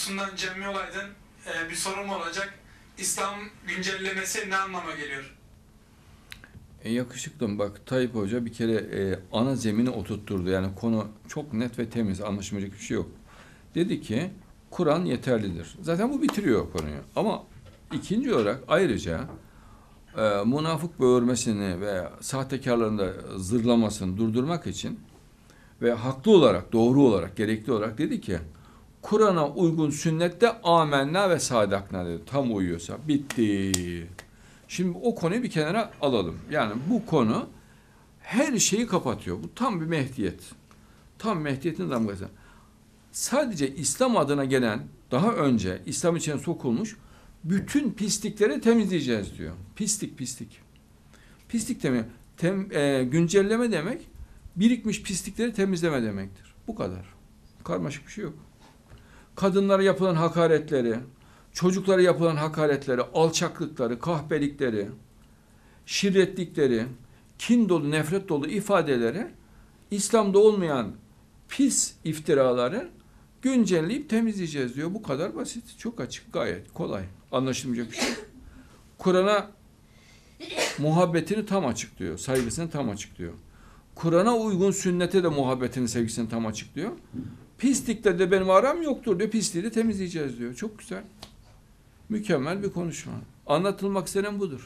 doğrultusunda Cemil Olay'dan bir sorum olacak. İslam güncellemesi ne anlama geliyor? Yakışıklım, bak Tayyip Hoca bir kere ana zemini oturtturdu. Yani konu çok net ve temiz, anlaşılmayacak bir şey yok. Dedi ki Kur'an yeterlidir. Zaten bu bitiriyor konuyu. Ama ikinci olarak ayrıca münafık böğürmesini ve sahtekarların da zırlamasını durdurmak için ve haklı olarak, doğru olarak, gerekli olarak dedi ki Kur'an'a uygun sünnette amenna ve sadakna dedi. Tam uyuyorsa bitti. Şimdi o konuyu bir kenara alalım. Yani bu konu her şeyi kapatıyor. Bu tam bir mehdiyet. Tam mehdiyetin damgası. Sadece İslam adına gelen, daha önce İslam içine sokulmuş bütün pislikleri temizleyeceğiz diyor. Pislik, pislik. Pislik demek, güncelleme demek, birikmiş pislikleri temizleme demektir. Bu kadar. Karmaşık bir şey yok. Kadınlara yapılan hakaretleri, çocuklara yapılan hakaretleri, alçaklıkları, kahpelikleri, şirretlikleri, kin dolu, nefret dolu ifadeleri, İslam'da olmayan pis iftiraları güncelleyip temizleyeceğiz diyor. Bu kadar basit, çok açık, gayet kolay. Anlaşılmayacak bir şey. Kur'an'a muhabbetini tam açıklıyor, saygısını tam açıklıyor. Kur'an'a uygun sünnete de muhabbetini, sevgisini tam açıklıyor. Pislikle de benim aram yoktur diyor. Pisliği de temizleyeceğiz diyor. Çok güzel. Mükemmel bir konuşma. Anlatılmak istenen budur.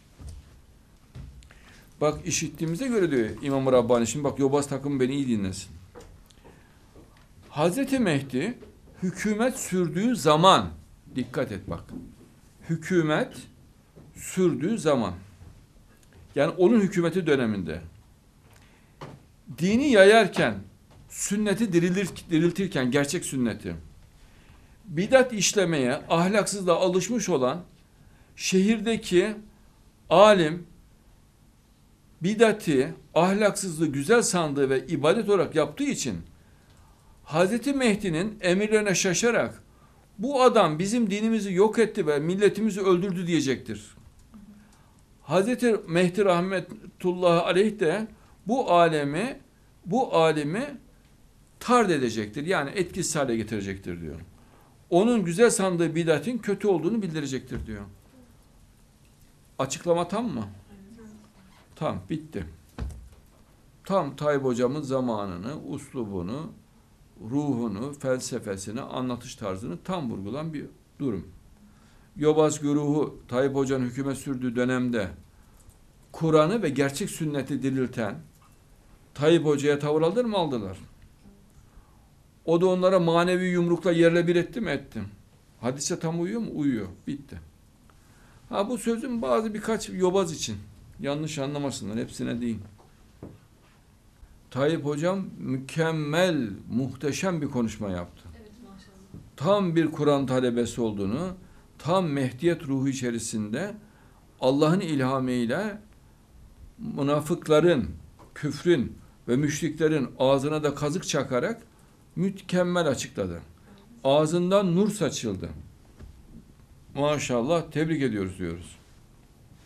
Bak işittiğimize göre diyor İmam-ı Rabbani. Şimdi bak yobaz takım beni iyi dinlesin. Hazreti Mehdi hükümet sürdüğü zaman, dikkat et bak. Hükümet sürdüğü zaman. Yani onun hükümeti döneminde. Dini yayarken, sünneti diriltirken, gerçek sünneti, bidat işlemeye, ahlaksızlığa alışmış olan şehirdeki alim, bidati, ahlaksızlığı güzel sandığı ve ibadet olarak yaptığı için Hazreti Mehdi'nin emirlerine şaşarak bu adam bizim dinimizi yok etti ve milletimizi öldürdü diyecektir. Hazreti Mehdi rahmetullahi aleyh de bu alemi tard edecektir. Yani etkisiz hale getirecektir diyor. Onun güzel sandığı bidatin kötü olduğunu bildirecektir diyor. Açıklama tam mı? Tam, bitti. Tam Tayyip hocamın zamanını, uslubunu, ruhunu, felsefesini, anlatış tarzını tam vurgulan bir durum. Yobaz güruhu Tayyip hocanın hükümet sürdüğü dönemde Kur'an'ı ve gerçek sünneti dirilten Tayyip hocaya tavır aldılar mı? Aldılar. O da onlara manevi yumrukla yerle bir etti mi? Etti. Hadise tam uyuyor mu? Uyuyor. Bitti. Ha bu sözüm birkaç yobaz için. Yanlış anlamasınlar. Hepsine değil. Tayyip hocam mükemmel, muhteşem bir konuşma yaptı. Evet, maşallah. Tam bir Kur'an talebesi olduğunu, tam mehdiyet ruhu içerisinde Allah'ın ilhamıyla münafıkların, küfrün ve müşriklerin ağzına da kazık çakarak mükemmel açıkladı. Ağzından nur saçıldı. Maşallah, tebrik ediyoruz diyoruz.